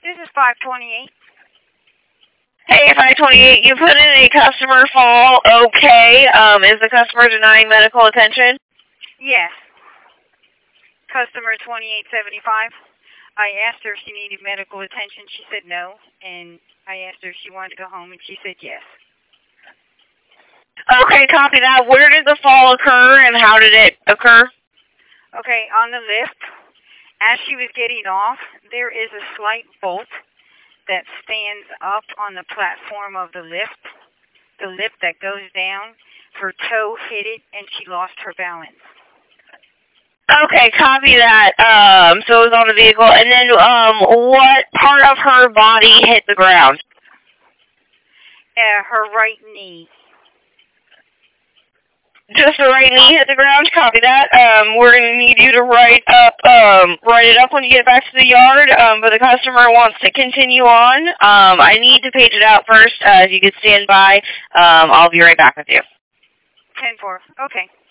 This is 528. Hey, 528, you put in a customer fall, okay. Is the customer denying medical attention? Yes. Customer 2875. I asked her if she needed medical attention. She said no. And I asked her if she wanted to go home, and she said yes. Okay, copy that. Where did the fall occur, and how did it occur? Okay, on the lift, as she was getting off, there is a slight bolt that stands up on the platform of the lift that goes down. Her toe hit it, and she lost her balance. Okay, copy that. So it was on the vehicle. And then what part of her body hit the ground? Her right knee. Just the right knee hit the ground. Copy that. We're going to need you to write it up when you get back to the yard. But the customer wants to continue on. I need to page it out first. If you could stand by, I'll be right back with you. 10-4. Okay.